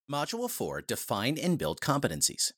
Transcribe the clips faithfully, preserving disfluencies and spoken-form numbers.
Module four, Define and Build Competencies.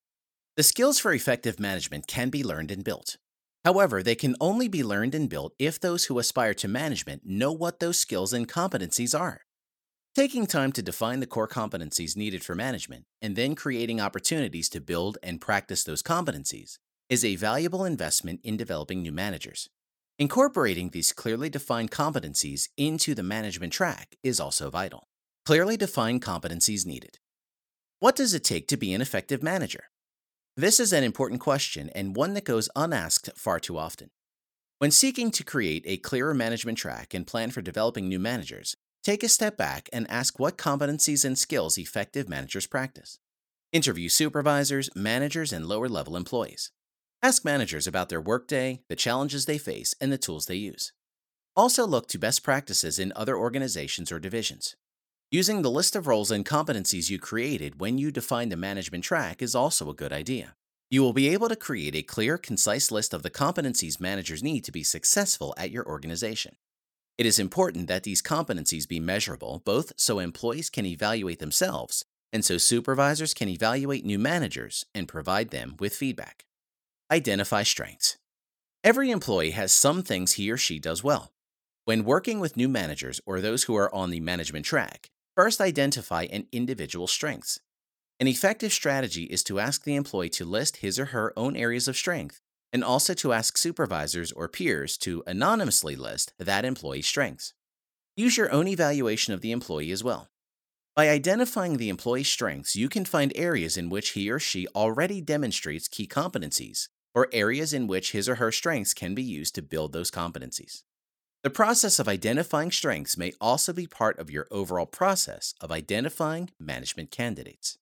The skills for effective management can be learned and built. However, they can only be learned and built if those who aspire to management know what those skills and competencies are. Taking time to define the core competencies needed for management and then creating opportunities to build and practice those competencies is a valuable investment in developing new managers. Incorporating these clearly defined competencies into the management track is also vital. Clearly defined competencies needed. What does it take to be an effective manager? This is an important question and one that goes unasked far too often. When seeking to create a clearer management track and plan for developing new managers, take a step back and ask what competencies and skills effective managers practice. Interview supervisors, managers, and lower-level employees. Ask managers about their workday, the challenges they face, and the tools they use. Also look to best practices in other organizations or divisions. Using the list of roles and competencies you created when you define the management track is also a good idea. You will be able to create a clear, concise list of the competencies managers need to be successful at your organization. It is important that these competencies be measurable, both so employees can evaluate themselves and so supervisors can evaluate new managers and provide them with feedback. Identify strengths. Every employee has some things he or she does well. When working with new managers or those who are on the management track, first identify an individual's strengths. An effective strategy is to ask the employee to list his or her own areas of strength and also to ask supervisors or peers to anonymously list that employee's strengths. Use your own evaluation of the employee as well. By identifying the employee's strengths, you can find areas in which he or she already demonstrates key competencies or areas in which his or her strengths can be used to build those competencies. The process of identifying strengths may also be part of your overall process of identifying management candidates.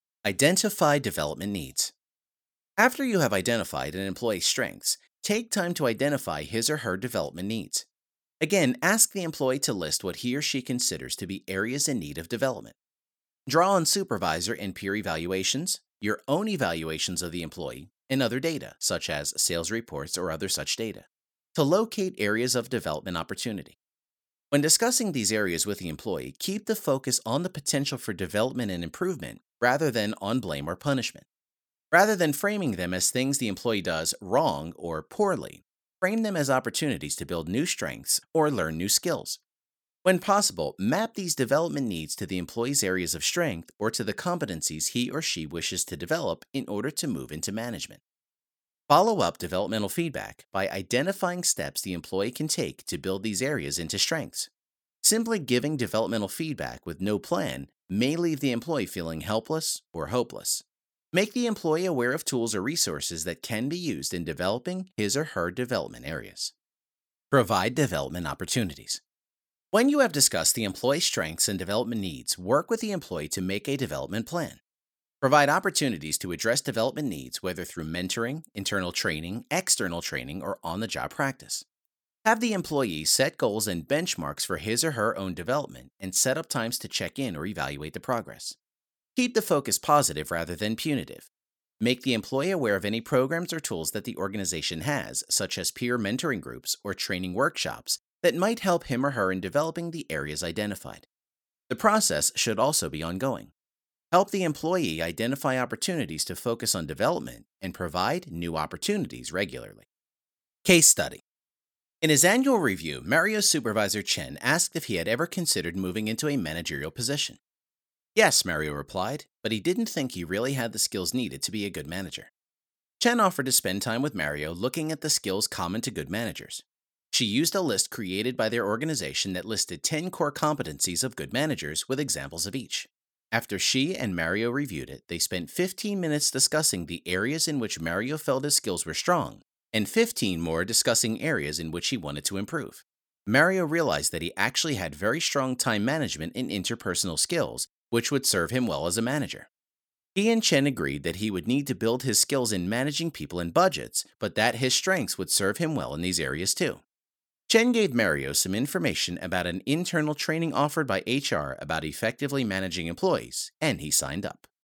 Identify development needs. After you have identified an employee's strengths, take time to identify his or her development needs. Again, ask the employee to list what he or she considers to be areas in need of development. Draw on supervisor and peer evaluations, your own evaluations of the employee, and other data, such as sales reports or other such data, to locate areas of development opportunity. When discussing these areas with the employee, keep the focus on the potential for development and improvement rather than on blame or punishment. Rather than framing them as things the employee does wrong or poorly, frame them as opportunities to build new strengths or learn new skills. When possible, map these development needs to the employee's areas of strength or to the competencies he or she wishes to develop in order to move into management. Follow up developmental feedback by identifying steps the employee can take to build these areas into strengths. Simply giving developmental feedback with no plan may leave the employee feeling helpless or hopeless. Make the employee aware of tools or resources that can be used in developing his or her development areas. Provide development opportunities. When you have discussed the employee's strengths and development needs, work with the employee to make a development plan. Provide opportunities to address development needs, whether through mentoring, internal training, external training, or on-the-job practice. Have the employee set goals and benchmarks for his or her own development and set up times to check in or evaluate the progress. Keep the focus positive rather than punitive. Make the employee aware of any programs or tools that the organization has, such as peer mentoring groups or training workshops, that might help him or her in developing the areas identified. The process should also be ongoing. Help the employee identify opportunities to focus on development and provide new opportunities regularly. Case study. In his annual review, Mario's supervisor Chen asked if he had ever considered moving into a managerial position. Yes, Mario replied, but he didn't think he really had the skills needed to be a good manager. Chen offered to spend time with Mario looking at the skills common to good managers. She used a list created by their organization that listed ten core competencies of good managers with examples of each. After she and Mario reviewed it, they spent fifteen minutes discussing the areas in which Mario felt his skills were strong, and fifteen more discussing areas in which he wanted to improve. Mario realized that he actually had very strong time management and interpersonal skills, which would serve him well as a manager. He and Chen agreed that he would need to build his skills in managing people and budgets, but that his strengths would serve him well in these areas too. Chen gave Mario some information about an internal training offered by H R about effectively managing employees, and he signed up.